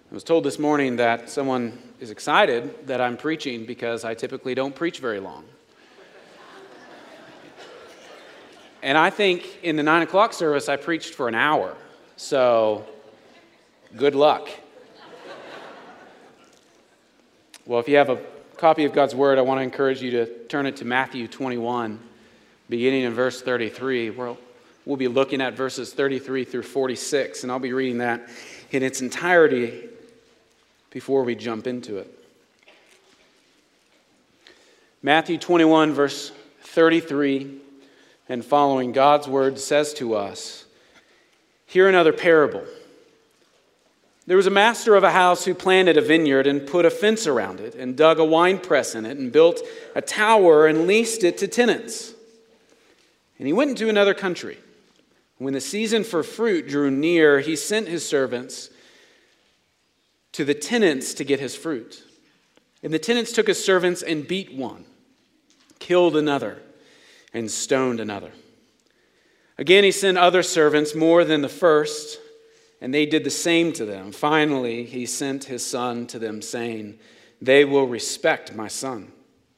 I was told this morning that someone is excited that I'm preaching because I typically don't preach very long. And I think in the 9 o'clock service I preached for an hour, so good luck. Well, if you have a copy of God's Word, I want to encourage you to turn it to Matthew 21, beginning in verse 33. We'll be looking at verses 33 through 46, and I'll be reading that in its entirety before we jump into it. Matthew 21, verse 33 and following, God's Word says to us, "Hear another parable. There was a master of a house who planted a vineyard and put a fence around it and dug a winepress in it and built a tower and leased it to tenants. And he went into another country. When the season for fruit drew near, he sent his servants to the tenants to get his fruit. And the tenants took his servants and beat one, killed another, and stoned another. Again, he sent other servants more than the first, and they did the same to them. Finally, he sent his son to them, saying, 'They will respect my son.'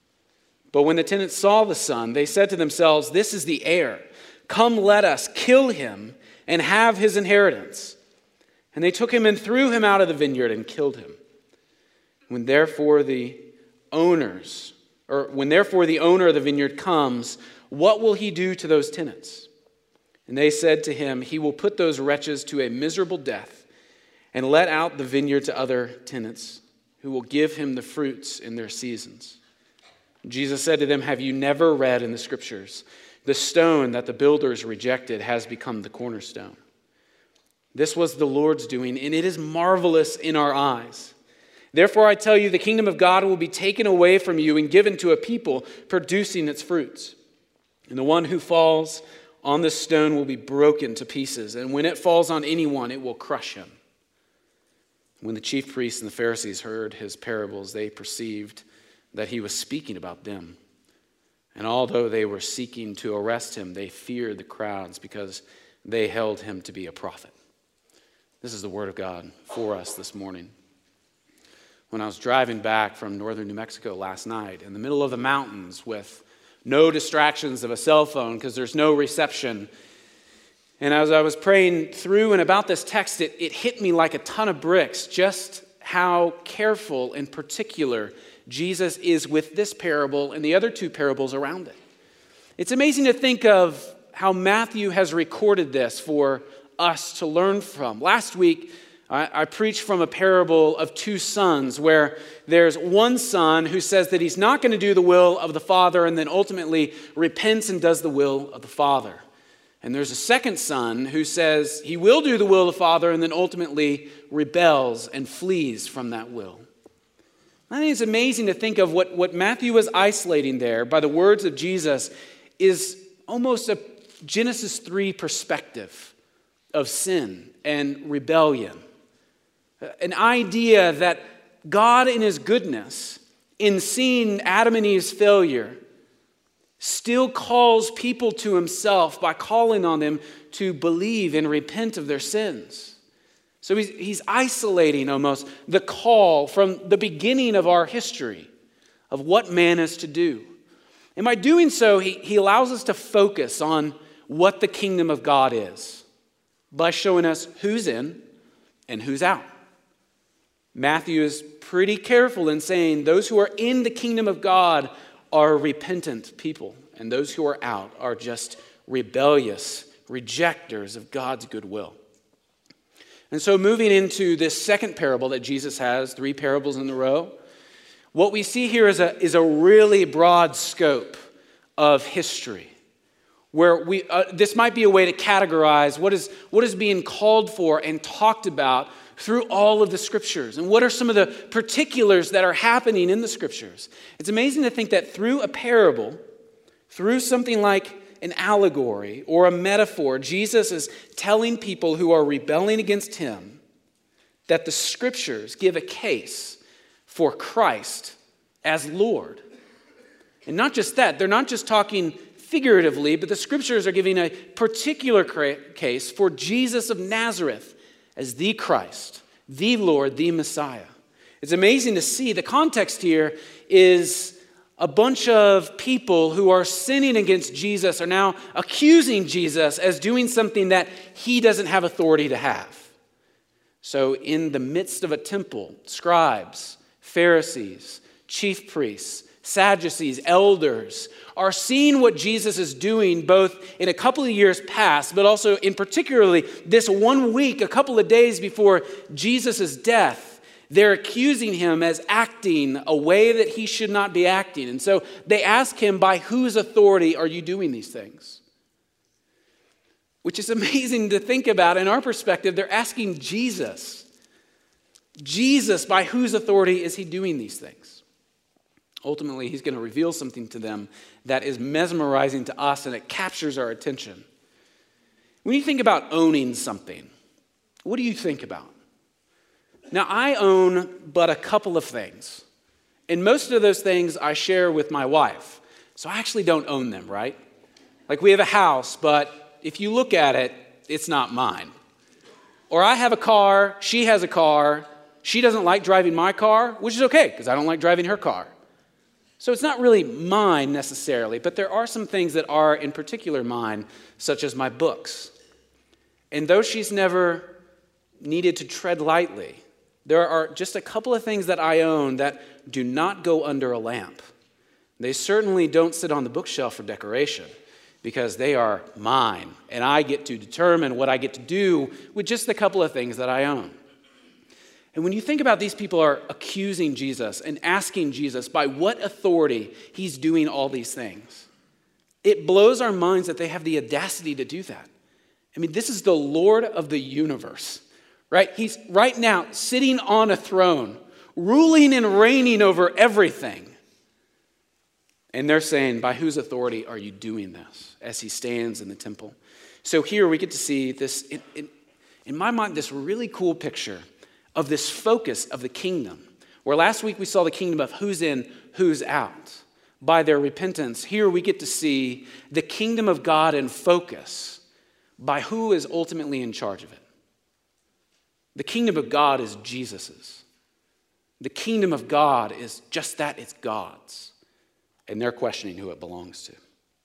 But when the tenants saw the son, they said to themselves, 'This is the heir. Come, let us kill him and have his inheritance.' And they took him and threw him out of the vineyard and killed him. When therefore the owner of the vineyard comes, what will he do to those tenants?' And they said to him, 'He will put those wretches to a miserable death and let out the vineyard to other tenants who will give him the fruits in their seasons.' Jesus said to them, 'Have you never read in the Scriptures, the stone that the builders rejected has become the cornerstone? This was the Lord's doing, and it is marvelous in our eyes. Therefore I tell you, the kingdom of God will be taken away from you and given to a people producing its fruits. And the one who falls on this stone will be broken to pieces, and when it falls on anyone, it will crush him.' When the chief priests and the Pharisees heard his parables, they perceived that he was speaking about them. And although they were seeking to arrest him, they feared the crowds because they held him to be a prophet." This is the word of God for us this morning. When I was driving back from northern New Mexico last night, in the middle of the mountains with no distractions of a cell phone because there's no reception, and as I was praying through and about this text, it hit me like a ton of bricks just how careful and particular Jesus is with this parable and the other two parables around it. It's amazing to think of how Matthew has recorded this for us to learn from. Last week, I preached from a parable of two sons where there's one son who says that he's not going to do the will of the father and then ultimately repents and does the will of the father. And there's a second son who says he will do the will of the father and then ultimately rebels and flees from that will. I think it's amazing to think of what Matthew was isolating there by the words of Jesus is almost a Genesis 3 perspective of sin and rebellion. An idea that God in his goodness, in seeing Adam and Eve's failure, still calls people to himself by calling on them to believe and repent of their sins. So he's isolating almost the call from the beginning of our history of what man is to do. And by doing so, he allows us to focus on what the kingdom of God is by showing us who's in and who's out. Matthew is pretty careful in saying those who are in the kingdom of God are repentant people, and those who are out are just rebellious rejecters of God's goodwill. And so moving into this second parable that Jesus has, 3 parables in a row, what we see here is a really broad scope of history, where this might be a way to categorize what is being called for and talked about through all of the Scriptures, and what are some of the particulars that are happening in the Scriptures. It's amazing to think that through a parable, through something like an allegory or a metaphor, Jesus is telling people who are rebelling against him that the Scriptures give a case for Christ as Lord. And not just that, they're not just talking figuratively, but the Scriptures are giving a particular case for Jesus of Nazareth as the Christ, the Lord, the Messiah. It's amazing to see the context here is a bunch of people who are sinning against Jesus are now accusing Jesus as doing something that he doesn't have authority to have. So in the midst of a temple, scribes, Pharisees, chief priests, Sadducees, elders are seeing what Jesus is doing both in a couple of years past, but also in particularly this 1 week, a couple of days before Jesus' death. They're accusing him as acting a way that he should not be acting. And so they ask him, by whose authority are you doing these things? Which is amazing to think about. In our perspective, they're asking Jesus. Jesus, by whose authority is he doing these things? Ultimately, he's going to reveal something to them that is mesmerizing to us and it captures our attention. When you think about owning something, what do you think about? Now, I own but a couple of things. And most of those things I share with my wife. So I actually don't own them, right? Like we have a house, but if you look at it, it's not mine. Or I have a car, she has a car, she doesn't like driving my car, which is okay because I don't like driving her car. So it's not really mine necessarily, but there are some things that are in particular mine, such as my books. And though she's never needed to tread lightly, there are just a couple of things that I own that do not go under a lamp. They certainly don't sit on the bookshelf for decoration because they are mine, and I get to determine what I get to do with just a couple of things that I own. And when you think about these people are accusing Jesus and asking Jesus by what authority he's doing all these things, it blows our minds that they have the audacity to do that. I mean, this is the Lord of the universe, right? He's right now sitting on a throne, ruling and reigning over everything. And they're saying, by whose authority are you doing this? As he stands in the temple. So here we get to see this, in my mind, this really cool picture of this focus of the kingdom. Where last week we saw the kingdom of who's in, who's out. By their repentance, here we get to see the kingdom of God in focus by who is ultimately in charge of it. The kingdom of God is Jesus's. The kingdom of God is just that, it's God's. And they're questioning who it belongs to.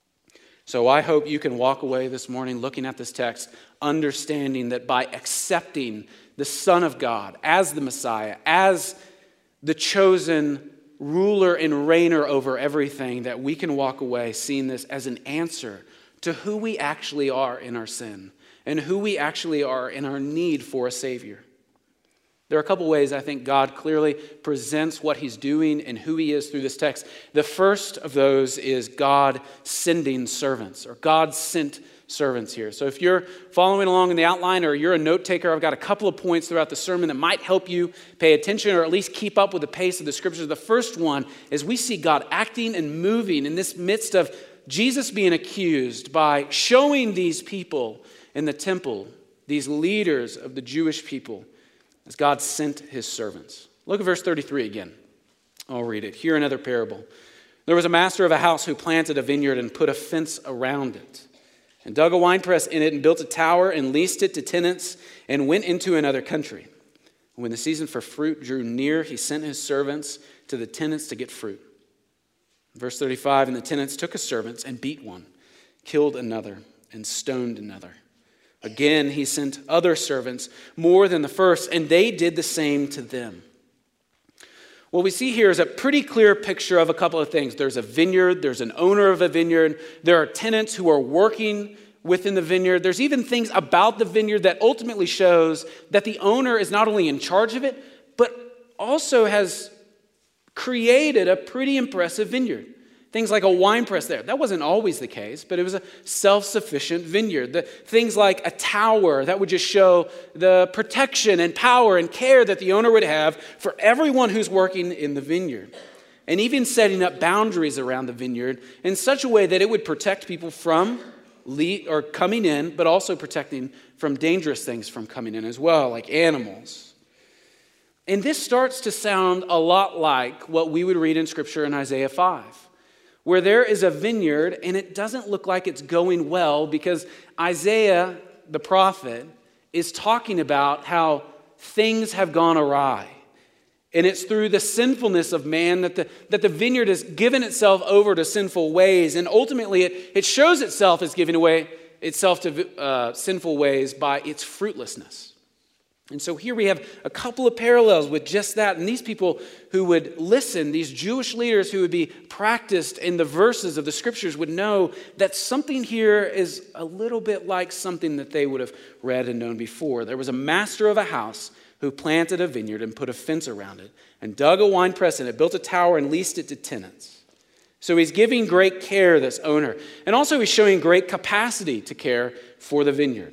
So I hope you can walk away this morning looking at this text, understanding that by accepting the Son of God as the Messiah, as the chosen ruler and reigner over everything, that we can walk away seeing this as an answer to who we actually are in our sin and who we actually are in our need for a Savior. There are a couple ways I think God clearly presents what he's doing and who he is through this text. The first of those is God sending servants, or God sent servants here. So if you're following along in the outline or you're a note taker, I've got a couple of points throughout the sermon that might help you pay attention or at least keep up with the pace of the scriptures. The first one is we see God acting and moving in this midst of Jesus being accused by showing these people in the temple, these leaders of the Jewish people, as God sent his servants. Look at verse 33 again. I'll read it. Hear another parable. There was a master of a house who planted a vineyard and put a fence around it, and dug a winepress in it and built a tower and leased it to tenants and went into another country. When the season for fruit drew near, he sent his servants to the tenants to get fruit. Verse 35, and the tenants took his servants and beat one, killed another, and stoned another. Again, he sent other servants, more than the first, and they did the same to them. What we see here is a pretty clear picture of a couple of things. There's a vineyard, there's an owner of a vineyard, there are tenants who are working within the vineyard. There's even things about the vineyard that ultimately shows that the owner is not only in charge of it, but also has created a pretty impressive vineyard. Things like a wine press there. That wasn't always the case, but it was a self-sufficient vineyard. Things like a tower that would just show the protection and power and care that the owner would have for everyone who's working in the vineyard. And even setting up boundaries around the vineyard in such a way that it would protect people from coming in, but also protecting from dangerous things from coming in as well, like animals. And this starts to sound a lot like what we would read in Scripture in Isaiah 5. Where there is a vineyard and it doesn't look like it's going well because Isaiah, the prophet, is talking about how things have gone awry. And it's through the sinfulness of man that the vineyard has given itself over to sinful ways. And ultimately, it shows itself as giving away itself to sinful ways by its fruitlessness. And so here we have a couple of parallels with just that. And these people who would listen, these Jewish leaders who would be practiced in the verses of the scriptures, would know that something here is a little bit like something that they would have read and known before. There was a master of a house who planted a vineyard and put a fence around it and dug a wine press in it, built a tower and leased it to tenants. So he's giving great care, this owner. And also he's showing great capacity to care for the vineyard.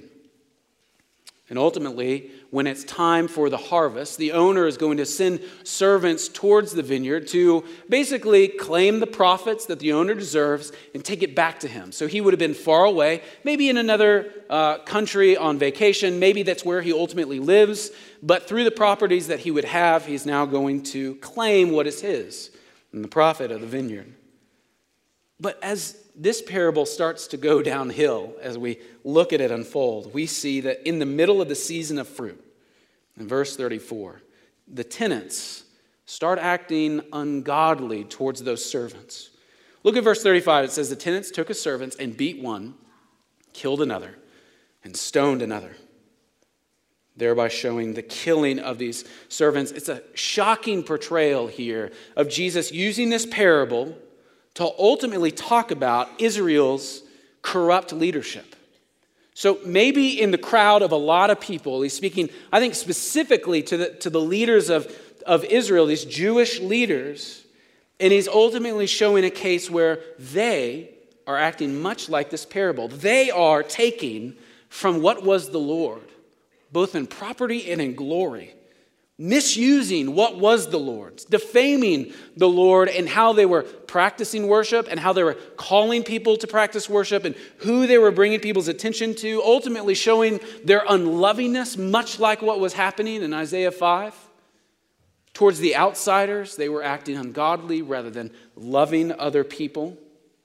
And ultimately, when it's time for the harvest, the owner is going to send servants towards the vineyard to basically claim the profits that the owner deserves and take it back to him. So he would have been far away, maybe in another country on vacation. Maybe that's where he ultimately lives. But through the properties that he would have, he's now going to claim what is his and the profit of the vineyard. But as this parable starts to go downhill, as we look at it unfold, we see that in the middle of the season of fruit, in verse 34, the tenants start acting ungodly towards those servants. Look at verse 35. It says, the tenants took his servants and beat one, killed another, and stoned another, thereby showing the killing of these servants. It's a shocking portrayal here of Jesus using this parable to ultimately talk about Israel's corrupt leadership. So maybe in the crowd of a lot of people, he's speaking, I think, specifically to the leaders of Israel, these Jewish leaders, and he's ultimately showing a case where they are acting much like this parable. They are taking from what was the Lord, both in property and in glory, misusing what was the Lord's, defaming the Lord and how they were practicing worship and how they were calling people to practice worship and who they were bringing people's attention to, ultimately showing their unlovingness, much like what was happening in Isaiah 5. Towards the outsiders, they were acting ungodly rather than loving other people.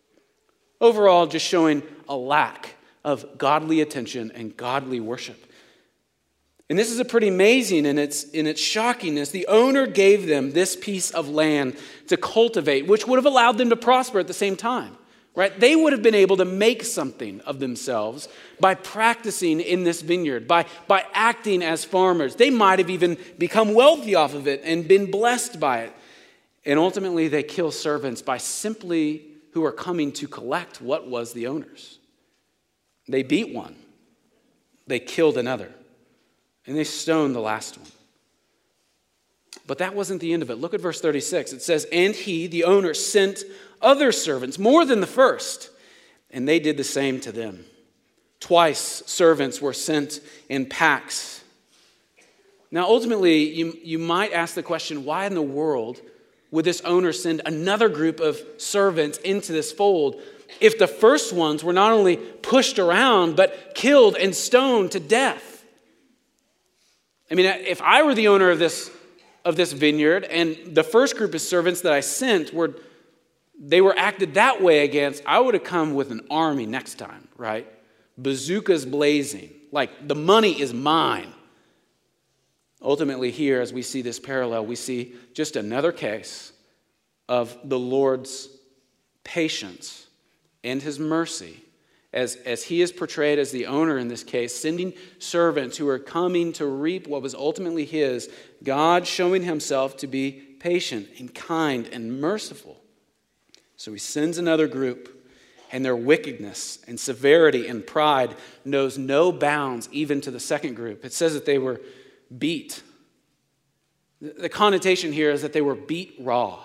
Overall, just showing a lack of godly attention and godly worship. And this is a pretty amazing in its shockingness. The owner gave them this piece of land to cultivate, which would have allowed them to prosper at the same time, right? They would have been able to make something of themselves by practicing in this vineyard, by acting as farmers. They might have even become wealthy off of it and been blessed by it. And ultimately, they kill servants by simply who are coming to collect what was the owner's. They beat one. They killed another. And they stoned the last one. But that wasn't the end of it. Look at verse 36. It says, and he, the owner, sent other servants, more than the first, and they did the same to them. Twice servants were sent in packs. Now, ultimately, you might ask the question, why in the world would this owner send another group of servants into this fold if the first ones were not only pushed around, but killed and stoned to death? I mean, if I were the owner of this vineyard and the first group of servants that I sent were acted that way against, I would have come with an army next time, right? Bazookas blazing, like the money is mine. Ultimately here, as we see this parallel, we see just another case of the Lord's patience and his mercy as he is portrayed as the owner in this case, sending servants who are coming to reap what was ultimately his, God showing himself to be patient and kind and merciful. So he sends another group, and their wickedness and severity and pride knows no bounds even to the second group. It says that they were beat. The connotation here is that they were beat raw.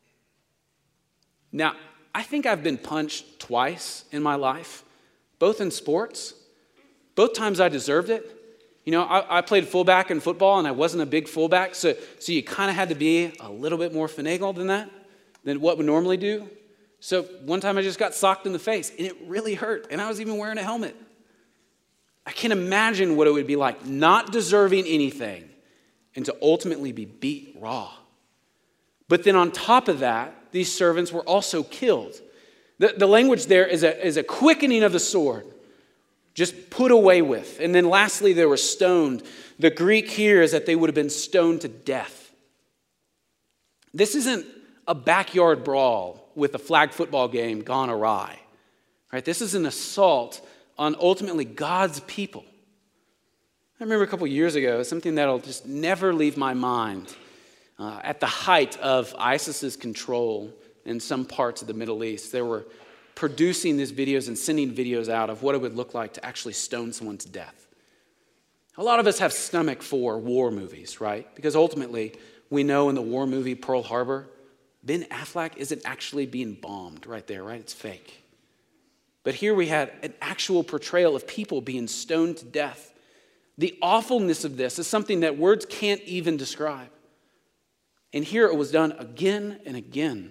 Now, I think I've been punched twice in my life, both in sports. Both times I deserved it. You know, I played fullback in football, and I wasn't a big fullback, so you kind of had to be a little bit more finagled than what we normally do. So one time I just got socked in the face, and it really hurt, and I was even wearing a helmet. I can't imagine what it would be like not deserving anything and to ultimately be beat raw. But then on top of that, these servants were also killed. The language there is a quickening of the sword. just put away with. And then lastly, they were stoned. The Greek here is that they would have been stoned to death. This isn't a backyard brawl with a flag football game gone awry. Right? This is an assault on ultimately God's people. I remember a couple years ago, something that'll just never leave my mind. At the height of ISIS's control in some parts of the Middle East, they were producing these videos and sending videos out of what it would look like to actually stone someone to death. A lot of us have stomach for war movies, right? Because ultimately, we know in the war movie Pearl Harbor, Ben Affleck isn't actually being bombed right there, right? It's fake. But here we had an actual portrayal of people being stoned to death. The awfulness of this is something that words can't even describe. And here it was done again and again,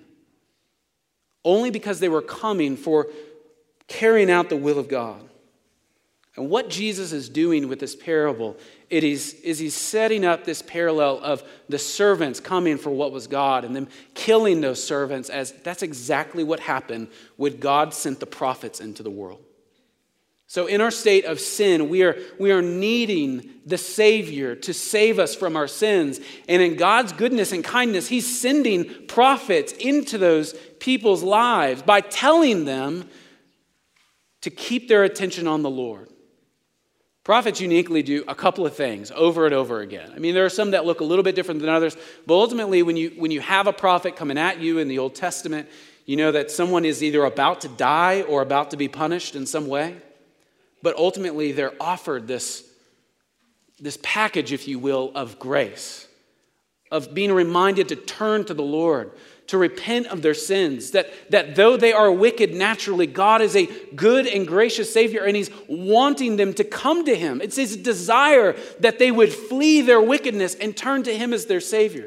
only because they were coming for carrying out the will of God. And what Jesus is doing with this parable, is he's setting up this parallel of the servants coming for what was God and them killing those servants, as that's exactly what happened when God sent the prophets into the world. So in our state of sin, we are needing the Savior to save us from our sins. And in God's goodness and kindness, he's sending prophets into those people's lives by telling them to keep their attention on the Lord. Prophets uniquely do a couple of things over and over again. I mean, there are some that look a little bit different than others, but ultimately when you have a prophet coming at you in the Old Testament, you know that someone is either about to die or about to be punished in some way. But ultimately they're offered this package, if you will, of grace, of being reminded to turn to the Lord, to repent of their sins, that though they are wicked naturally, God is a good and gracious Savior, and he's wanting them to come to him. It's his desire that they would flee their wickedness and turn to him as their Savior.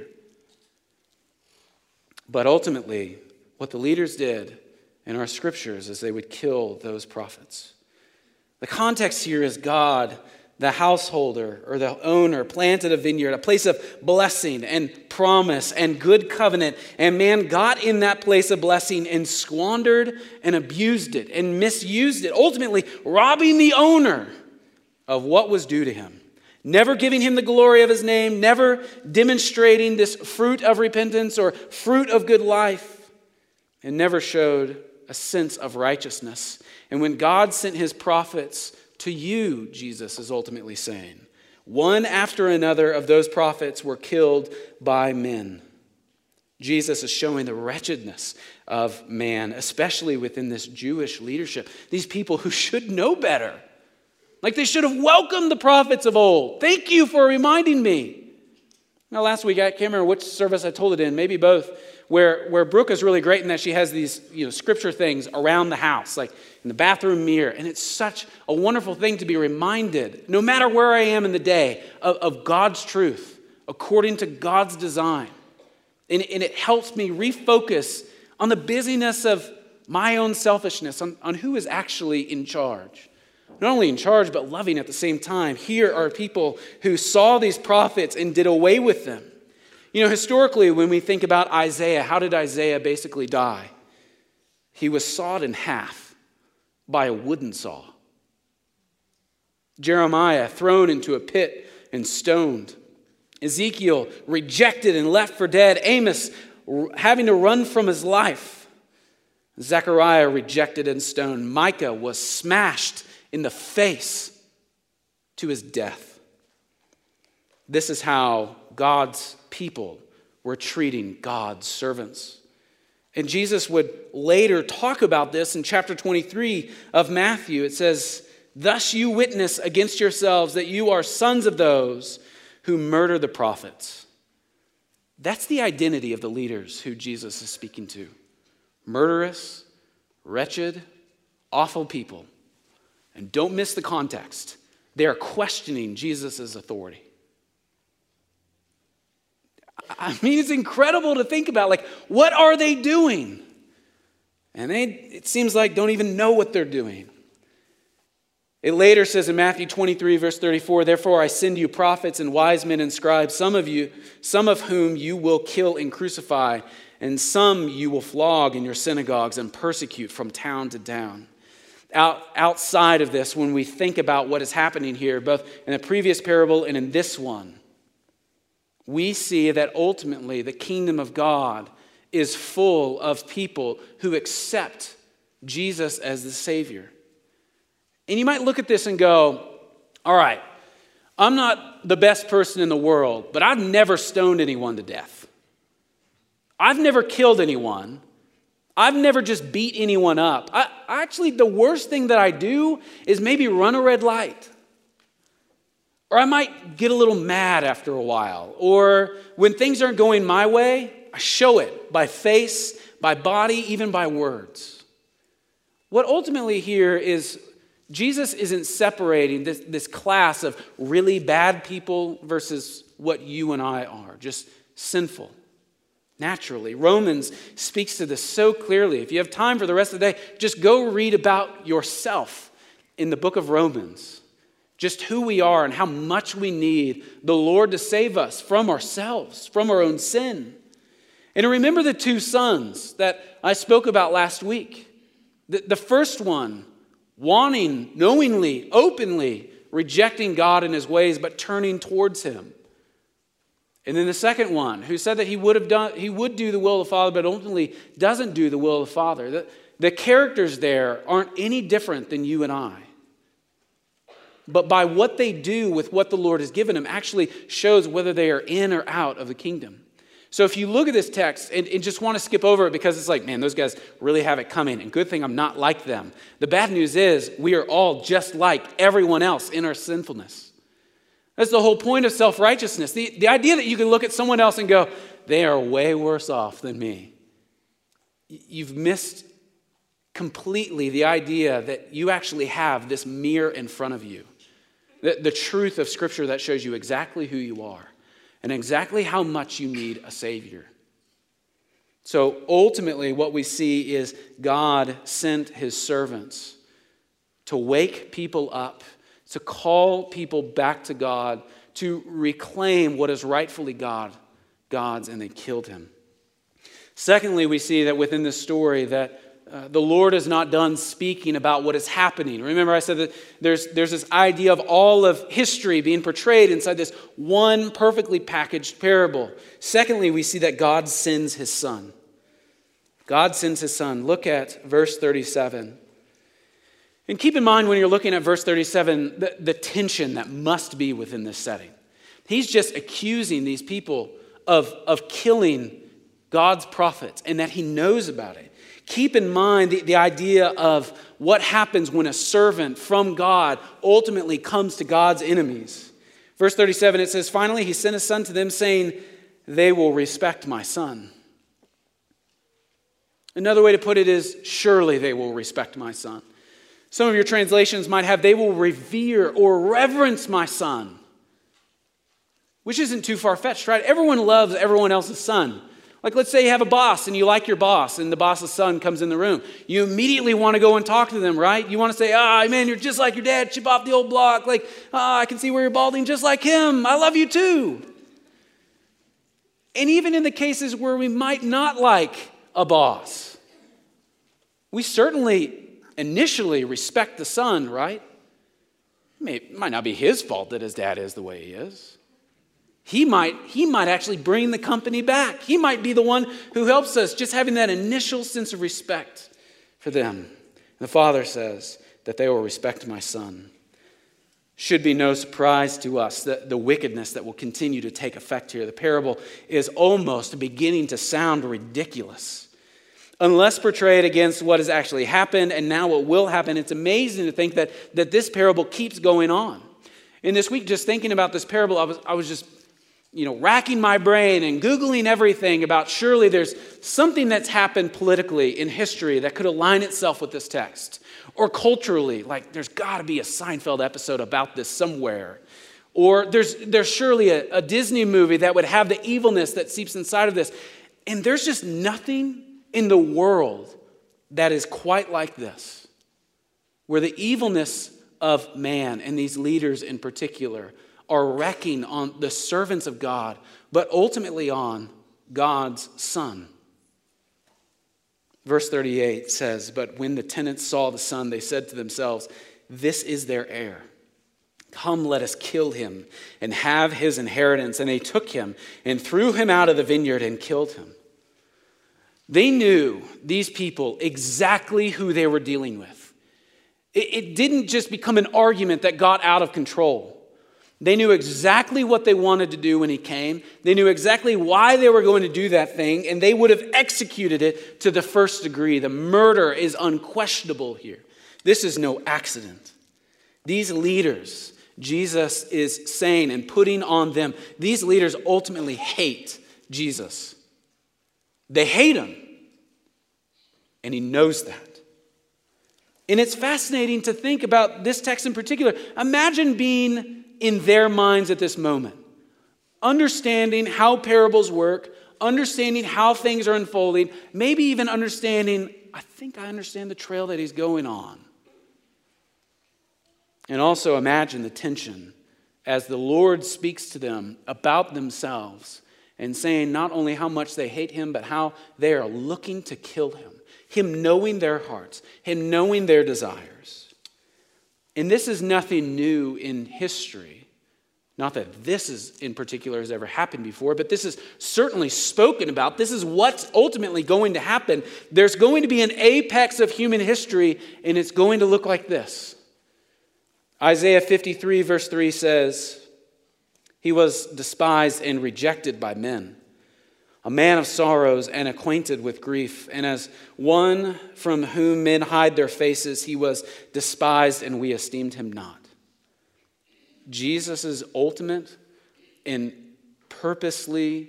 But ultimately, what the leaders did in our scriptures is they would kill those prophets. The context here is God, the householder or the owner, planted a vineyard, a place of blessing and promise and good covenant. And man got in that place of blessing and squandered and abused it and misused it, ultimately robbing the owner of what was due to him. Never giving him the glory of his name, never demonstrating this fruit of repentance or fruit of good life, and never showed a sense of righteousness. And when God sent his prophets to you, Jesus is ultimately saying, one after another of those prophets were killed by men. Jesus is showing the wretchedness of man, especially within this Jewish leadership. These people who should know better. Like they should have welcomed the prophets of old. Thank you for reminding me. Now, last week, I can't remember which service I told it in, maybe both, where Brooke is really great in that she has these scripture things around the house, like in the bathroom mirror. And it's such a wonderful thing to be reminded, no matter where I am in the day, of God's truth, according to God's design. And it helps me refocus on the busyness of my own selfishness, on who is actually in charge. Not only in charge, but loving at the same time. Here are people who saw these prophets and did away with them. Historically, when we think about Isaiah, how did Isaiah basically die? He was sawed in half by a wooden saw. Jeremiah thrown into a pit and stoned. Ezekiel rejected and left for dead. Amos having to run from his life. Zechariah rejected and stoned. Micah was smashed in the face to his death. This is how God's people were treating God's servants. And Jesus would later talk about this in chapter 23 of Matthew. It says, "Thus you witness against yourselves that you are sons of those who murder the prophets." That's the identity of the leaders who Jesus is speaking to. Murderous, wretched, awful people. And don't miss the context. They are questioning Jesus' authority. I mean, it's incredible to think about, what are they doing? And it seems like don't even know what they're doing. It later says in Matthew 23, verse 34, "Therefore I send you prophets and wise men and scribes, some of whom you will kill and crucify, and some you will flog in your synagogues and persecute from town to town, outside of this when we think about what is happening here, both in the previous parable and in this one. We see that ultimately the kingdom of God is full of people who accept Jesus as the Savior. And you might look at this and go, all right, I'm not the best person in the world, but I've never stoned anyone to death. I've never killed anyone. I've never just beat anyone up. Actually, the worst thing that I do is maybe run a red light. Or I might get a little mad after a while. Or when things aren't going my way, I show it by face, by body, even by words. What ultimately here is Jesus isn't separating this class of really bad people versus what you and I are, just sinful. Naturally, Romans speaks to this so clearly. If you have time for the rest of the day, just go read about yourself in the book of Romans. Just who we are and how much we need the Lord to save us from ourselves, from our own sin. And remember the two sons that I spoke about last week. The first one, wanting, knowingly, openly, rejecting God and his ways, but turning towards him. And then the second one, who said that he would do the will of the Father, but ultimately doesn't do the will of the Father. The characters there aren't any different than you and I. But by what they do with what the Lord has given them actually shows whether they are in or out of the kingdom. So if you look at this text and just want to skip over it because it's like, man, those guys really have it coming, and good thing I'm not like them. The bad news is we are all just like everyone else in our sinfulness. That's the whole point of self-righteousness. The idea that you can look at someone else and go, they are way worse off than me. You've missed completely the idea that you actually have this mirror in front of you. The truth of Scripture that shows you exactly who you are and exactly how much you need a Savior. So ultimately what we see is God sent his servants to wake people up, to call people back to God, to reclaim what is rightfully God's, and they killed him. Secondly, we see that within this story that the Lord is not done speaking about what is happening. Remember I said that there's this idea of all of history being portrayed inside this one perfectly packaged parable. Secondly, we see that God sends his Son. God sends his Son. Look at verse 37. And keep in mind when you're looking at verse 37, the tension that must be within this setting. He's just accusing these people of killing God's prophets and that he knows about it. Keep in mind the idea of what happens when a servant from God ultimately comes to God's enemies. Verse 37, it says, finally he sent his Son to them saying, they will respect my Son. Another way to put it is, surely they will respect my Son. Some of your translations might have, they will revere or reverence my Son. Which isn't too far-fetched, right? Everyone loves everyone else's son. Like let's say you have a boss and you like your boss and the boss's son comes in the room. You immediately want to go and talk to them, right? You want to say, man, you're just like your dad, chip off the old block. Like, I can see where you're balding just like him. I love you too. And even in the cases where we might not like a boss, we certainly initially respect the son, right? It might not be his fault that his dad is the way he is. He might actually bring the company back. He might be the one who helps us, just having that initial sense of respect for them. And the Father says that they will respect my Son. Should be no surprise to us that the wickedness that will continue to take effect here. The parable is almost beginning to sound ridiculous. Unless portrayed against what has actually happened and now what will happen, it's amazing to think that this parable keeps going on. And this week, just thinking about this parable, I was just racking my brain and Googling everything about surely there's something that's happened politically in history that could align itself with this text. Or culturally, like there's got to be a Seinfeld episode about this somewhere. Or there's surely a Disney movie that would have the evilness that seeps inside of this. And there's just nothing in the world that is quite like this, where the evilness of man and these leaders in particular are wrecking on the servants of God, but ultimately on God's Son. Verse 38 says, "But when the tenants saw the son, they said to themselves, 'This is their heir. Come, let us kill him and have his inheritance.' And they took him and threw him out of the vineyard and killed him." They knew, these people, exactly who they were dealing with. It didn't just become an argument that got out of control. They knew exactly what they wanted to do when he came. They knew exactly why they were going to do that thing, and they would have executed it to the first degree. The murder is unquestionable here. This is no accident. These leaders, Jesus is saying and putting on them, these leaders ultimately hate Jesus. They hate him, and he knows that. And it's fascinating to think about this text in particular. Imagine being in their minds at this moment, understanding how parables work, understanding how things are unfolding, maybe even understanding, I think I understand the trail that he's going on. And also imagine the tension as the Lord speaks to them about themselves and saying not only how much they hate him, but how they are looking to kill him. Him knowing their hearts, him knowing their desires. And this is nothing new in history. Not that this is in particular has ever happened before, but this is certainly spoken about. This is what's ultimately going to happen. There's going to be an apex of human history, and it's going to look like this. Isaiah 53 verse 3 says, "He was despised and rejected by men, a man of sorrows and acquainted with grief. And as one from whom men hide their faces, he was despised and we esteemed him not." Jesus ultimately and purposefully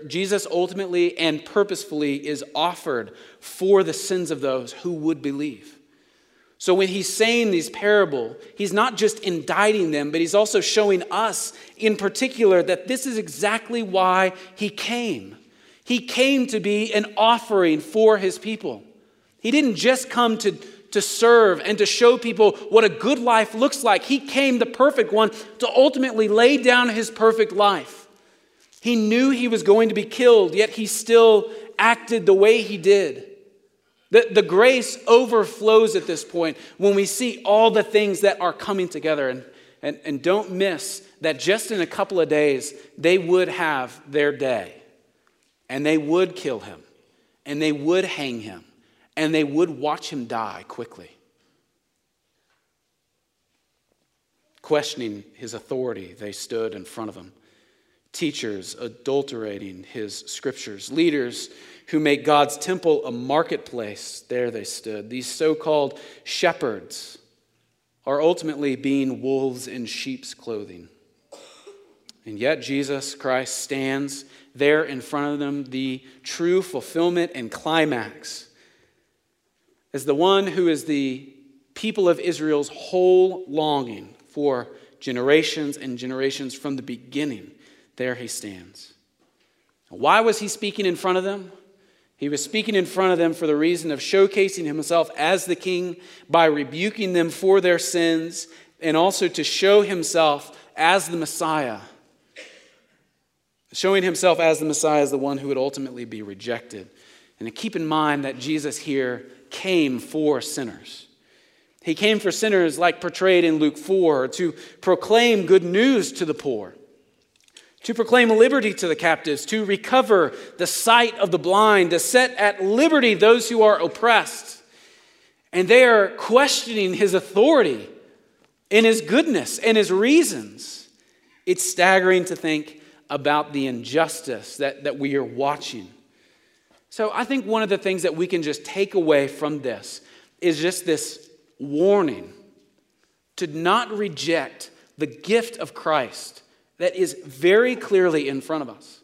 is offered for the sins of those who would believe. So when he's saying these parables, he's not just indicting them, but he's also showing us in particular that this is exactly why he came. He came to be an offering for his people. He didn't just come to serve and to show people what a good life looks like. He came, the perfect one, to ultimately lay down his perfect life. He knew he was going to be killed, yet he still acted the way he did. The grace overflows at this point when we see all the things that are coming together. And don't miss that just in a couple of days, they would have their day. And they would kill him. And they would hang him. And they would watch him die quickly. Questioning his authority, they stood in front of him. Teachers adulterating his scriptures. Leaders who make God's temple a marketplace, there they stood. These so-called shepherds are ultimately being wolves in sheep's clothing. And yet Jesus Christ stands there in front of them, the true fulfillment and climax, as the one who is the people of Israel's whole longing for generations and generations from the beginning. There he stands. Why was he speaking in front of them? He was speaking in front of them for the reason of showcasing himself as the king by rebuking them for their sins, and also to show himself as the Messiah. Showing himself as the Messiah as the one who would ultimately be rejected. And to keep in mind that Jesus here came for sinners. He came for sinners like portrayed in Luke 4, to proclaim good news to the poor, to proclaim liberty to the captives, to recover the sight of the blind, to set at liberty those who are oppressed. And they are questioning his authority and his goodness and his reasons. It's staggering to think about the injustice that we are watching. So I think one of the things that we can just take away from this is just this warning to not reject the gift of Christ that is very clearly in front of us.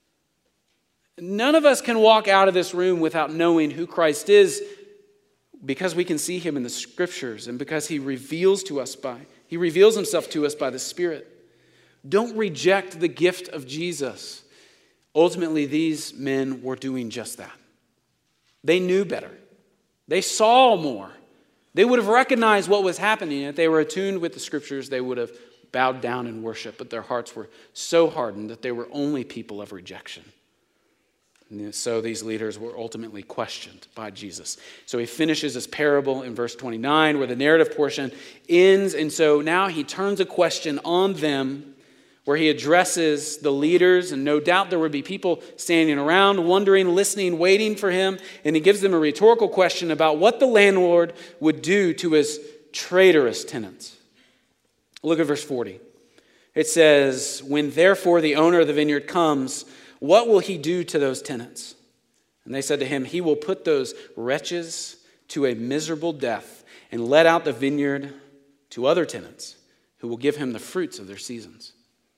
None of us can walk out of this room without knowing who Christ is, because we can see him in the scriptures and because he reveals himself to us by the Spirit. Don't reject the gift of Jesus. Ultimately, these men were doing just that. They knew better. They saw more. They would have recognized what was happening. If they were attuned with the scriptures, they would have bowed down in worship, but their hearts were so hardened that they were only people of rejection. And so these leaders were ultimately questioned by Jesus. So he finishes his parable in verse 29 where the narrative portion ends. And so now he turns a question on them where he addresses the leaders. And no doubt there would be people standing around, wondering, listening, waiting for him. And he gives them a rhetorical question about what the landlord would do to his traitorous tenants. Look at verse 40. It says, "When therefore the owner of the vineyard comes, what will he do to those tenants?" And they said to him, "He will put those wretches to a miserable death and let out the vineyard to other tenants who will give him the fruits of their seasons."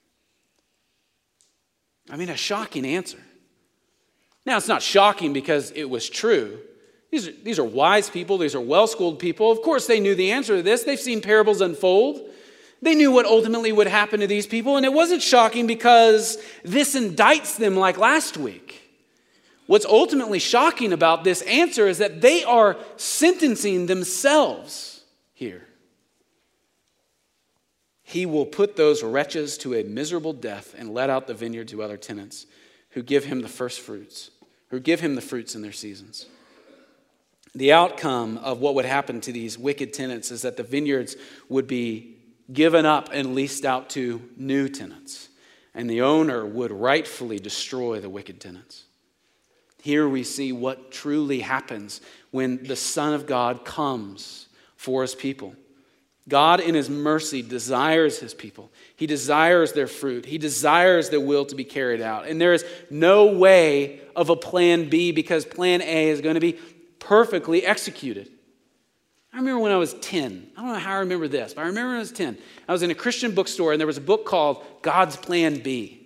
I mean, a shocking answer. Now, it's not shocking because it was true. These are wise people. These are well-schooled people. Of course, they knew the answer to this. They've seen parables unfold. They knew what ultimately would happen to these people. And it wasn't shocking because this indicts them like last week. What's ultimately shocking about this answer is that they are sentencing themselves here. He will put those wretches to a miserable death and let out the vineyard to other tenants who give him the first fruits, who give him the fruits in their seasons. The outcome of what would happen to these wicked tenants is that the vineyards would be given up and leased out to new tenants, and the owner would rightfully destroy the wicked tenants. Here we see what truly happens when the Son of God comes for his people. God in his mercy desires his people. He desires their fruit. He desires their will to be carried out. And there is no way of a plan B because plan A is going to be perfectly executed. I remember when I was 10. I don't know how I remember this, but I remember when I was 10. I was in a Christian bookstore and there was a book called God's Plan B.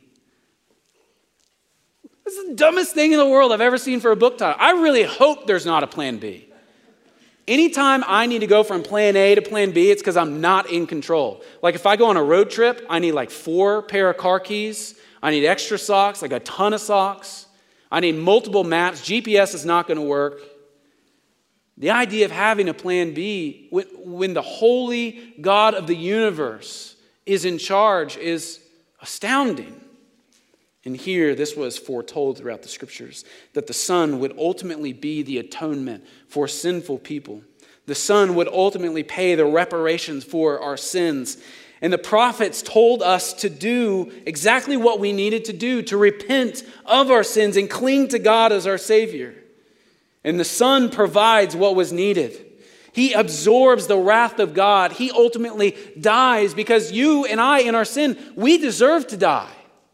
This is the dumbest thing in the world I've ever seen for a book title. I really hope there's not a plan B. Anytime I need to go from plan A to plan B, it's because I'm not in control. Like if I go on a road trip, I need like 4 pair of car keys. I need extra socks, like a ton of socks. I need multiple maps. GPS is not going to work. The idea of having a plan B when the holy God of the universe is in charge is astounding. And here, this was foretold throughout the scriptures, that the Son would ultimately be the atonement for sinful people. The Son would ultimately pay the reparations for our sins. And the prophets told us to do exactly what we needed to do, to repent of our sins and cling to God as our Savior. And the Son provides what was needed. He absorbs the wrath of God. He ultimately dies because you and I, in our sin, we deserve to die.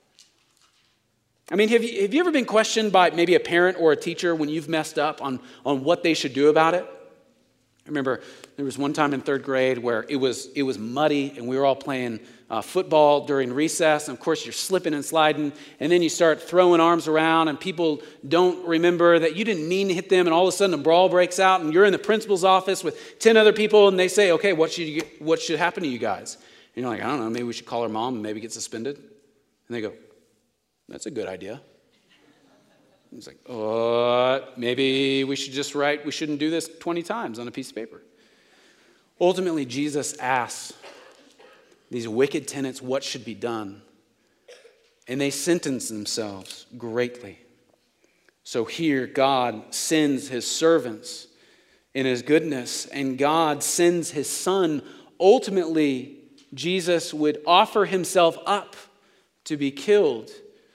I mean, have you ever been questioned by maybe a parent or a teacher when you've messed up on what they should do about it? I remember there was one time in 3rd grade where it was muddy and we were all playing football during recess. And of course, you're slipping and sliding. And then you start throwing arms around and people don't remember that you didn't mean to hit them. And all of a sudden a brawl breaks out and you're in the principal's office with 10 other people. And they say, okay, what should happen to you guys? And you're like, I don't know, maybe we should call our mom and maybe get suspended. And they go, that's a good idea. It's like, maybe we should just write, we shouldn't do this 20 times on a piece of paper. Ultimately, Jesus asks these wicked tenants what should be done. And they sentence themselves greatly. So here, God sends his servants in his goodness, and God sends his Son. Ultimately, Jesus would offer himself up to be killed.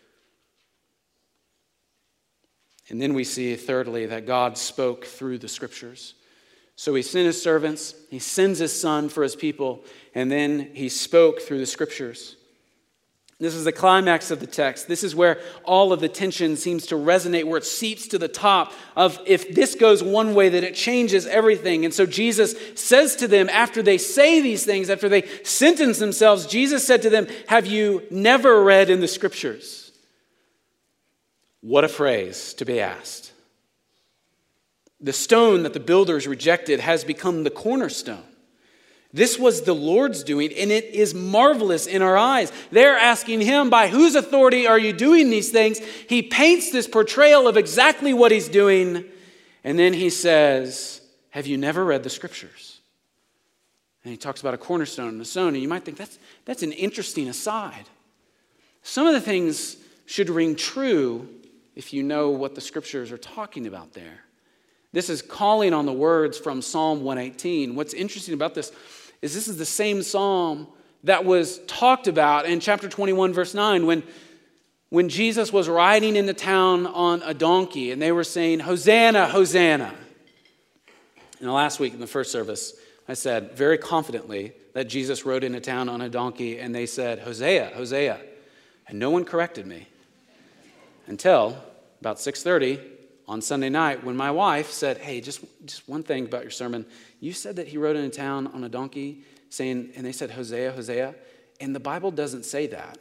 And then we see, thirdly, that God spoke through the scriptures. So he sent his servants, he sends his Son for his people, and then he spoke through the scriptures. This is the climax of the text. This is where all of the tension seems to resonate, where it seeps to the top of if this goes one way, that it changes everything. And so Jesus says to them, after they say these things, after they sentence themselves, Jesus said to them, have you never read in the scriptures? What a phrase to be asked. The stone that the builders rejected has become the cornerstone. This was the Lord's doing, and it is marvelous in our eyes. They're asking him, by whose authority are you doing these things? He paints this portrayal of exactly what he's doing, and then he says, have you never read the scriptures? And he talks about a cornerstone and a stone, and you might think that's an interesting aside. Some of the things should ring true if you know what the scriptures are talking about there. This is calling on the words from Psalm 118. What's interesting about this is the same psalm that was talked about in chapter 21, verse 9, when Jesus was riding into town on a donkey, and they were saying, Hosanna, Hosanna. And last week in the first service, I said very confidently that Jesus rode into town on a donkey, and they said, Hosea, Hosea. And no one corrected me until about 6:30 on Sunday night when my wife said, hey, just one thing about your sermon. You said that he rode into town on a donkey saying, and they said, Hosea, Hosea. And the Bible doesn't say that.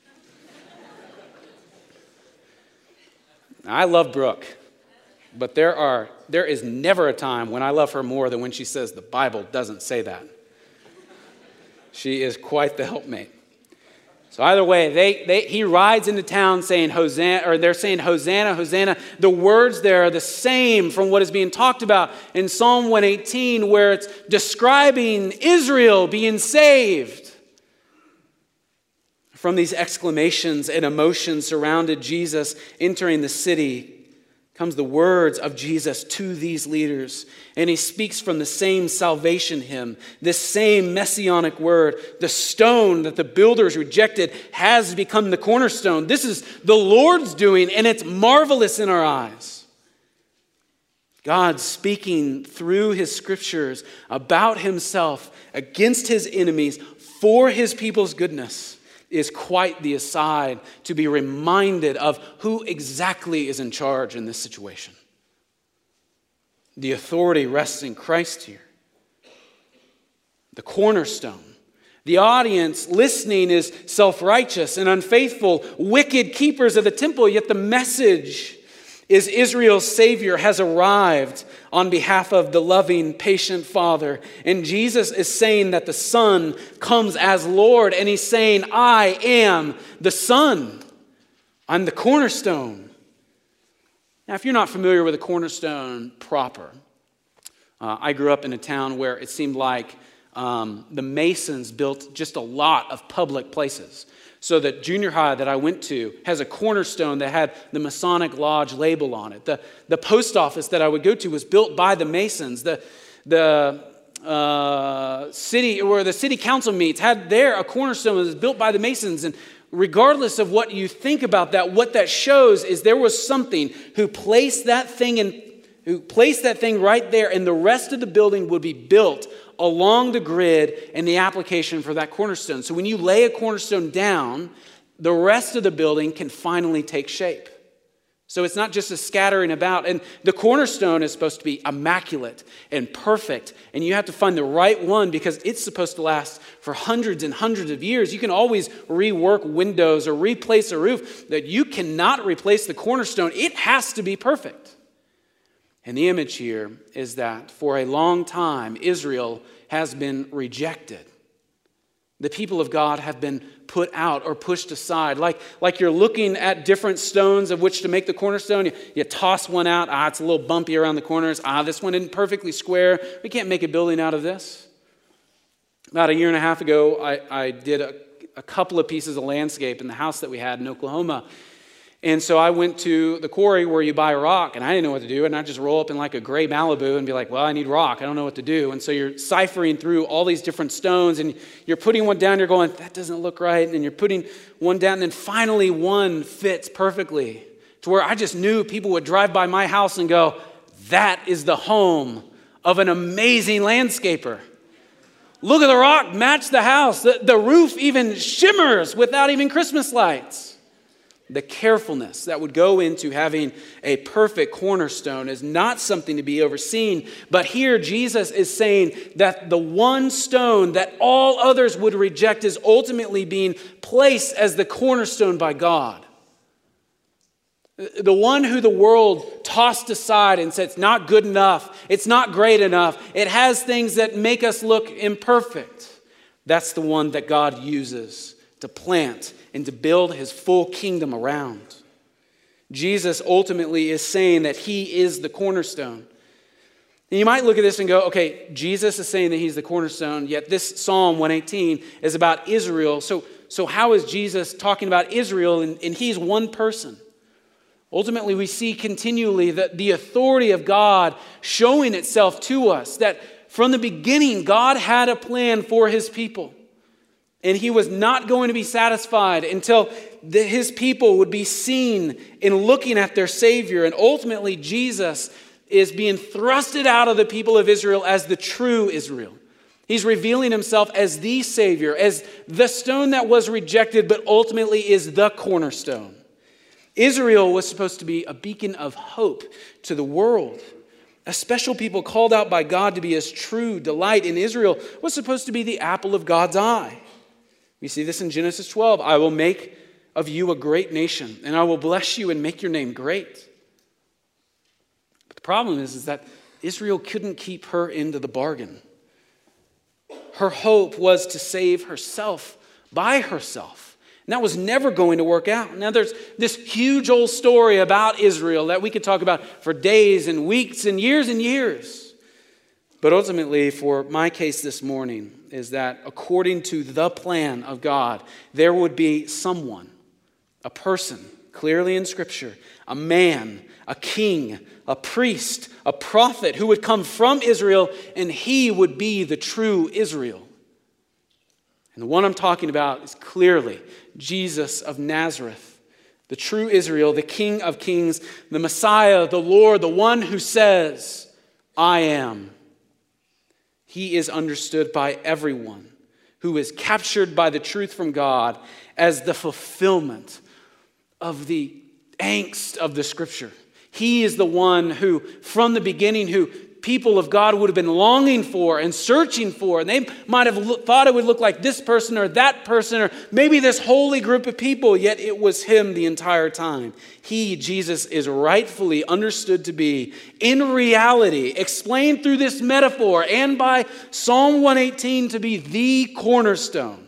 I love Brooke, but there is never a time when I love her more than when she says the Bible doesn't say that. She is quite the helpmate. So either way, he rides into town saying Hosanna, or they're saying Hosanna, Hosanna. The words there are the same from what is being talked about in Psalm 118, where it's describing Israel being saved. From these exclamations and emotions surrounded Jesus entering the city comes the words of Jesus to these leaders. And he speaks from the same salvation hymn, this same messianic word. The stone that the builders rejected has become the cornerstone. This is the Lord's doing, and it's marvelous in our eyes. God speaking through his scriptures about himself against his enemies for his people's goodness is quite the aside to be reminded of who exactly is in charge in this situation. The authority rests in Christ here. The cornerstone. The audience listening is self-righteous and unfaithful, wicked keepers of the temple, yet the message is Israel's Savior has arrived on behalf of the loving, patient Father. And Jesus is saying that the Son comes as Lord, and he's saying, I am the Son. I'm the cornerstone. Now, if you're not familiar with the cornerstone proper, I grew up in a town where it seemed like the Masons built just a lot of public places. So the junior high that I went to has a cornerstone that had the Masonic Lodge label on it. The post office that I would go to was built by the Masons. The city, where the city council meets, had there a cornerstone that was built by the Masons. And regardless of what you think about that, what that shows is there was something who placed that thing right there, and the rest of the building would be built along the grid and the application for that cornerstone. So when you lay a cornerstone down, the rest of the building can finally take shape. So it's not just a scattering about. And the cornerstone is supposed to be immaculate and perfect. And you have to find the right one because it's supposed to last for hundreds and hundreds of years. You can always rework windows or replace a roof. That you cannot replace the cornerstone. It has to be perfect. And the image here is that for a long time, Israel has been rejected. The people of God have been put out or pushed aside. Like you're looking at different stones of which to make the cornerstone. You toss one out. It's a little bumpy around the corners. This one isn't perfectly square. We can't make a building out of this. About a year and a half ago, I did a couple of pieces of landscape in the house that we had in Oklahoma. And so I went to the quarry where you buy rock, and I didn't know what to do. And I just roll up in like a gray Malibu and be like, well, I need rock. I don't know what to do. And so you're ciphering through all these different stones, and you're putting one down. You're going, that doesn't look right. And you're putting one down, and then finally one fits perfectly to where I just knew people would drive by my house and go, that is the home of an amazing landscaper. Look at the rock, match the house. The roof even shimmers without even Christmas lights. The carefulness that would go into having a perfect cornerstone is not something to be overseen. But here Jesus is saying that the one stone that all others would reject is ultimately being placed as the cornerstone by God. The one who the world tossed aside and said, it's not good enough, it's not great enough, it has things that make us look imperfect. That's the one that God uses to plant and to build his full kingdom around. Jesus ultimately is saying that he is the cornerstone. And you might look at this and go, okay, Jesus is saying that he's the cornerstone, yet this Psalm 118 is about Israel. So how is Jesus talking about Israel and he's one person? Ultimately, we see continually that the authority of God showing itself to us, that from the beginning, God had a plan for his people. And he was not going to be satisfied until his people would be seen in looking at their Savior. And ultimately, Jesus is being thrusted out of the people of Israel as the true Israel. He's revealing himself as the Savior, as the stone that was rejected, but ultimately is the cornerstone. Israel was supposed to be a beacon of hope to the world. A special people called out by God to be his true delight. And Israel was supposed to be the apple of God's eye. We see this in Genesis 12. I will make of you a great nation, and I will bless you and make your name great. But the problem is that Israel couldn't keep her into the bargain. Her hope was to save herself by herself. And that was never going to work out. Now there's this huge old story about Israel that we could talk about for days and weeks and years. But ultimately, for my case this morning, is that according to the plan of God, there would be someone, a person, clearly in Scripture, a man, a king, a priest, a prophet who would come from Israel, and he would be the true Israel. And the one I'm talking about is clearly Jesus of Nazareth, the true Israel, the King of Kings, the Messiah, the Lord, the one who says, I am. He is understood by everyone who is captured by the truth from God as the fulfillment of the angst of the Scripture. He is the one who, from the beginning, who people of God would have been longing for and searching for. And they might have thought it would look like this person or that person or maybe this holy group of people, yet it was him the entire time. He, Jesus, is rightfully understood to be, in reality, explained through this metaphor and by Psalm 118 to be the cornerstone.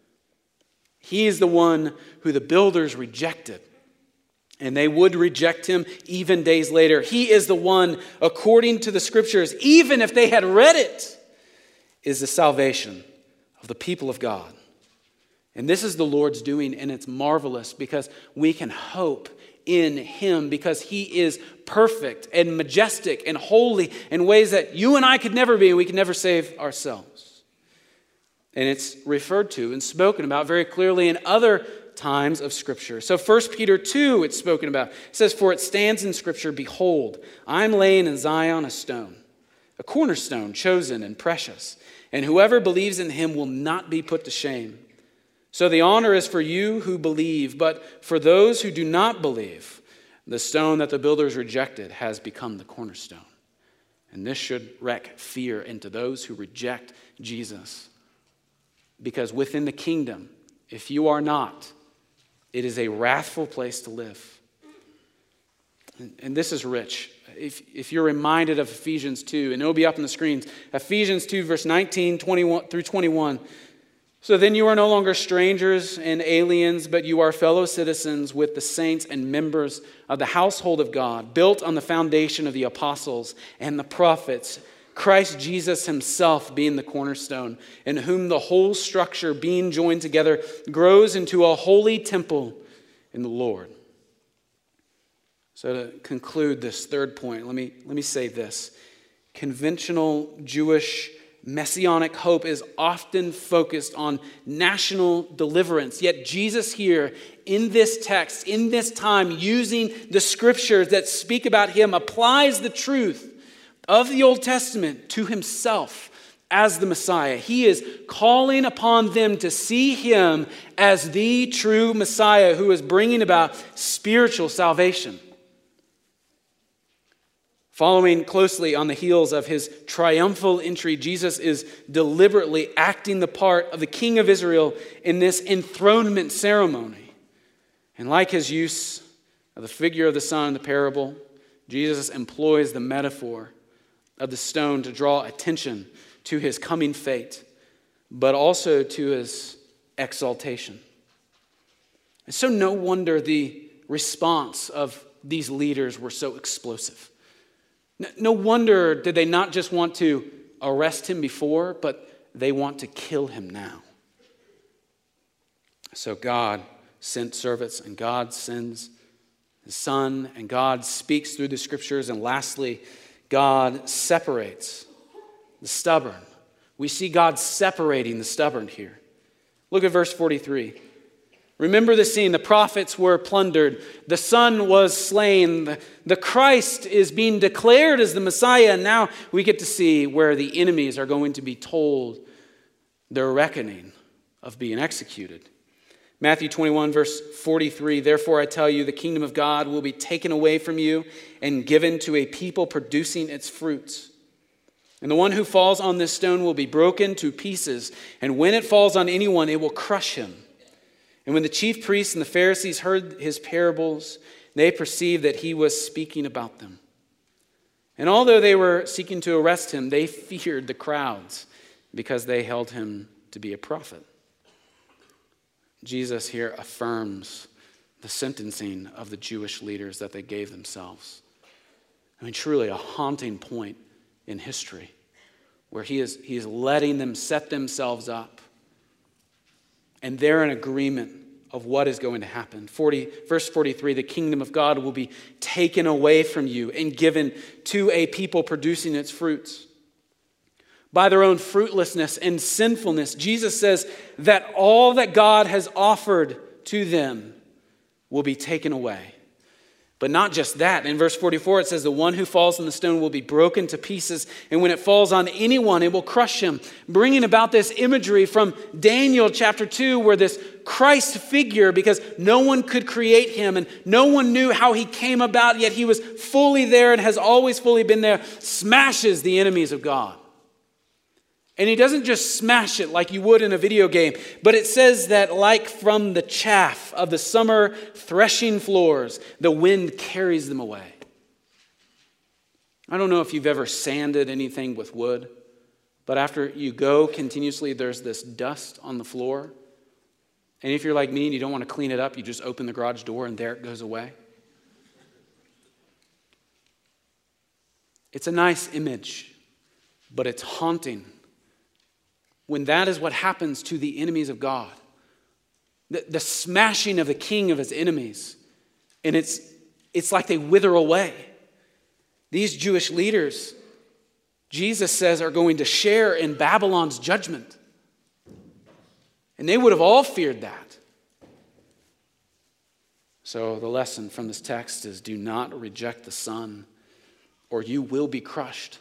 He is the one who the builders rejected. And they would reject him even days later. He is the one, according to the Scriptures, even if they had read it, is the salvation of the people of God. And this is the Lord's doing, and it's marvelous because we can hope in him because he is perfect and majestic and holy in ways that you and I could never be, and we could never save ourselves. And it's referred to and spoken about very clearly in other times of Scripture. So 1 Peter 2, it's spoken about. It says, for it stands in Scripture, behold, I'm laying in Zion a stone, a cornerstone chosen and precious, and whoever believes in him will not be put to shame. So the honor is for you who believe, but for those who do not believe, the stone that the builders rejected has become the cornerstone. And this should wreak fear into those who reject Jesus. Because within the kingdom, if you are not, it is a wrathful place to live. And this is rich. If you're reminded of Ephesians 2, and it'll be up on the screens, Ephesians 2, verse 19 21 through 21. So then you are no longer strangers and aliens, but you are fellow citizens with the saints and members of the household of God, built on the foundation of the apostles and the prophets, Christ Jesus himself being the cornerstone, in whom the whole structure being joined together grows into a holy temple in the Lord. So to conclude this third point, let me say this. Conventional Jewish messianic hope is often focused on national deliverance. Yet Jesus here in this text, in this time, using the scriptures that speak about him, applies the truth of the Old Testament to himself as the Messiah. He is calling upon them to see him as the true Messiah who is bringing about spiritual salvation. Following closely on the heels of his triumphal entry, Jesus is deliberately acting the part of the King of Israel in this enthronement ceremony. And like his use of the figure of the son in the parable, Jesus employs the metaphor of the stone to draw attention to his coming fate, but also to his exaltation. And so no wonder the response of these leaders were so explosive. No wonder did they not just want to arrest him before, but they want to kill him now. So God sent servants, and God sends The Son and God speaks through the Scriptures. And lastly, God separates the stubborn. We see God separating the stubborn here. Look at verse 43. Remember the scene. The prophets were plundered. The Son was slain. The Christ is being declared as the Messiah. And now we get to see where the enemies are going to be told their reckoning of being executed. Matthew 21, verse 43, therefore I tell you, the kingdom of God will be taken away from you and given to a people producing its fruits. And the one who falls on this stone will be broken to pieces, and when it falls on anyone, it will crush him. And when the chief priests and the Pharisees heard his parables, they perceived that he was speaking about them. And although they were seeking to arrest him, they feared the crowds because they held him to be a prophet. Jesus here affirms the sentencing of the Jewish leaders that they gave themselves. I mean, truly a haunting point in history where he is letting them set themselves up. And they're in agreement of what is going to happen. Verse 43, the kingdom of God will be taken away from you and given to a people producing its fruits. By their own fruitlessness and sinfulness, Jesus says that all that God has offered to them will be taken away. But not just that. In verse 44, it says, the one who falls on the stone will be broken to pieces, and when it falls on anyone, it will crush him. Bringing about this imagery from Daniel chapter 2, where this Christ figure, because no one could create him and no one knew how he came about, yet he was fully there and has always fully been there, smashes the enemies of God. And he doesn't just smash it like you would in a video game, but it says that like from the chaff of the summer threshing floors, the wind carries them away. I don't know if you've ever sanded anything with wood, but after you go continuously, there's this dust on the floor. And if you're like me and you don't want to clean it up, you just open the garage door and there it goes away. It's a nice image, but it's haunting. When that is what happens to the enemies of God, the smashing of the king of his enemies, and it's like they wither away. These Jewish leaders, Jesus says, are going to share in Babylon's judgment. And they would have all feared that. So the lesson from this text is do not reject the Son, or you will be crushed.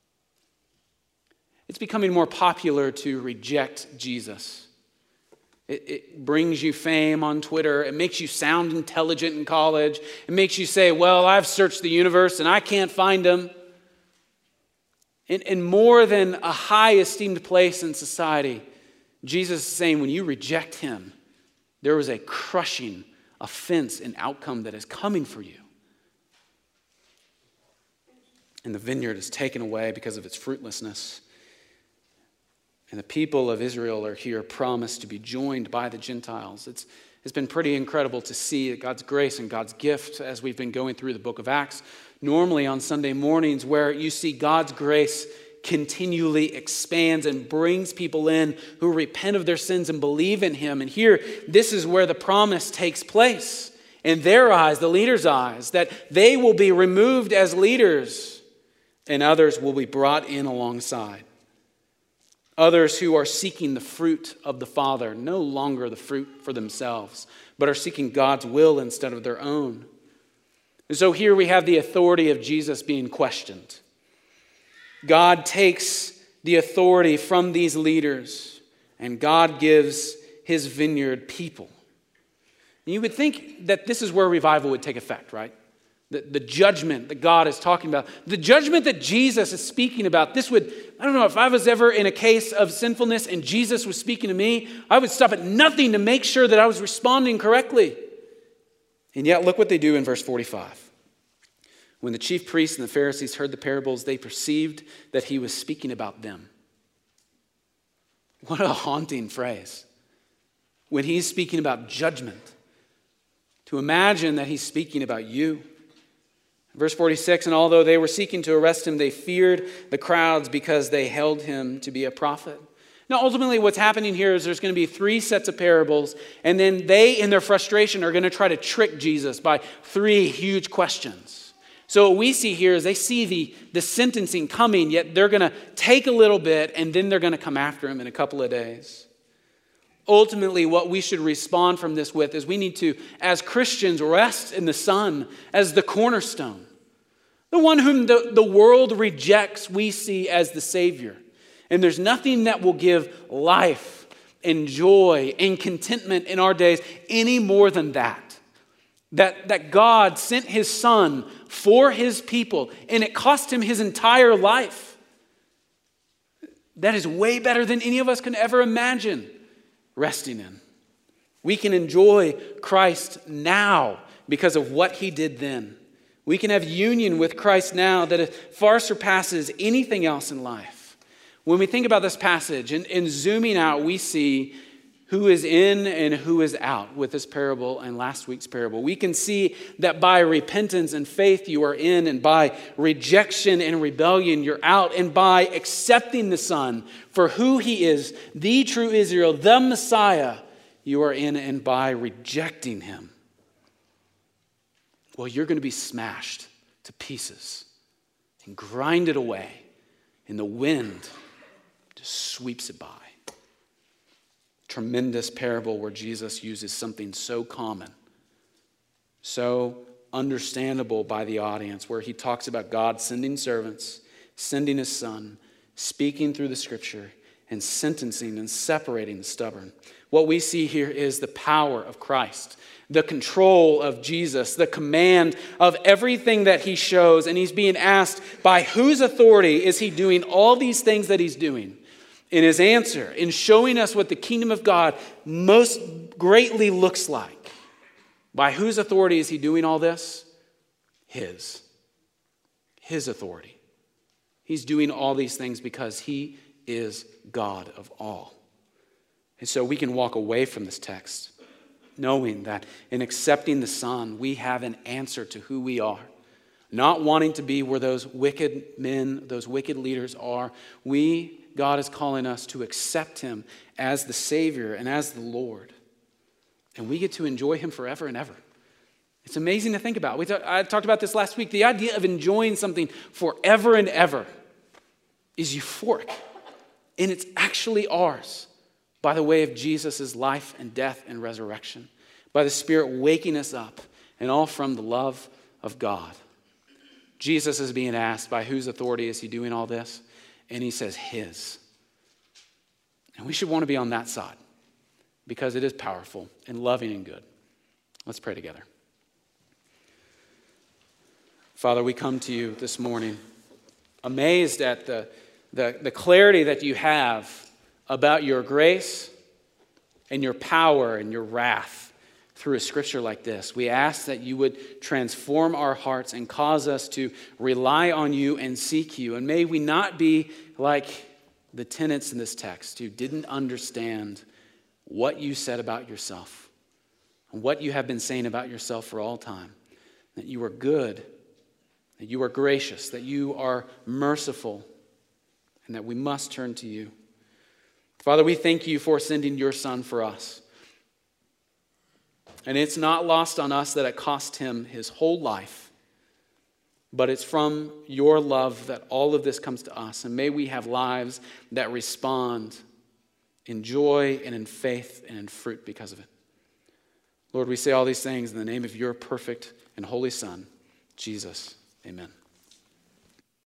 It's becoming more popular to reject Jesus. It brings you fame on Twitter. It makes you sound intelligent in college. It makes you say, well, I've searched the universe and I can't find him. In more than a high esteemed place in society, Jesus is saying when you reject him, there is a crushing offense and outcome that is coming for you. And the vineyard is taken away because of its fruitlessness. And the people of Israel are here promised to be joined by the Gentiles. It's been pretty incredible to see God's grace and God's gift as we've been going through the book of Acts. Normally on Sunday mornings where you see God's grace continually expands and brings people in who repent of their sins and believe in him. And here, this is where the promise takes place. In their eyes, the leaders' eyes, that they will be removed as leaders and others will be brought in alongside. Others who are seeking the fruit of the Father, no longer the fruit for themselves, but are seeking God's will instead of their own. And so here we have the authority of Jesus being questioned. God takes the authority from these leaders, and God gives his vineyard people. And you would think that this is where revival would take effect, right? The judgment that God is talking about, the judgment that Jesus is speaking about, this would, I don't know, if I was ever in a case of sinfulness and Jesus was speaking to me, I would stop at nothing to make sure that I was responding correctly. And yet, look what they do in verse 45. When the chief priests and the Pharisees heard the parables, they perceived that he was speaking about them. What a haunting phrase. When he's speaking about judgment, to imagine that he's speaking about you. Verse 46, and although they were seeking to arrest him, they feared the crowds because they held him to be a prophet. Now, ultimately, what's happening here is there's going to be 3 sets of parables, and then they, in their frustration, are going to try to trick Jesus by 3 huge questions. So what we see here is they see the sentencing coming, yet they're going to take a little bit, and then they're going to come after him in a couple of days. Ultimately, what we should respond from this with is we need to, as Christians, rest in the Son as the cornerstone. The one whom the world rejects, we see as the Savior. And there's nothing that will give life and joy and contentment in our days any more than that. That God sent his Son for his people, and it cost him his entire life. That is way better than any of us can ever imagine resting in. We can enjoy Christ now because of what he did then. We can have union with Christ now that far surpasses anything else in life. When we think about this passage and zooming out, we see who is in and who is out with this parable and last week's parable. We can see that by repentance and faith you are in, and by rejection and rebellion you're out, and by accepting the Son for who he is, the true Israel, the Messiah, you are in, and by rejecting him, well, you're going to be smashed to pieces and grinded away, and the wind just sweeps it by. Tremendous parable where Jesus uses something so common, so understandable by the audience, where he talks about God sending servants, sending his Son, speaking through the scripture, and sentencing and separating the stubborn. What we see here is the power of Christ, the control of Jesus, the command of everything that he shows. And he's being asked, by whose authority is he doing all these things that he's doing? In his answer, in showing us what the kingdom of God most greatly looks like. By whose authority is he doing all this? His. His authority. He's doing all these things because he is God of all. And so we can walk away from this text knowing that in accepting the Son, we have an answer to who we are. Not wanting to be where those wicked men, those wicked leaders are. God is calling us to accept him as the Savior and as the Lord. And we get to enjoy him forever and ever. It's amazing to think about. I talked about this last week. The idea of enjoying something forever and ever is euphoric. And it's actually ours by the way of Jesus' life and death and resurrection. By the Spirit waking us up, and all from the love of God. Jesus is being asked, by whose authority is he doing all this? And he says his. And we should want to be on that side because it is powerful and loving and good. Let's pray together. Father, we come to you this morning amazed at the clarity that you have about your grace and your power and your wrath through a scripture like this. We ask that you would transform our hearts and cause us to rely on you and seek you. And may we not be like the tenants in this text who didn't understand what you said about yourself and what you have been saying about yourself for all time. That you are good, that you are gracious, that you are merciful, and that we must turn to you. Father, we thank you for sending your Son for us. And it's not lost on us that it cost him his whole life. But it's from your love that all of this comes to us. And may we have lives that respond in joy and in faith and in fruit because of it. Lord, we say all these things in the name of your perfect and holy Son, Jesus. Amen.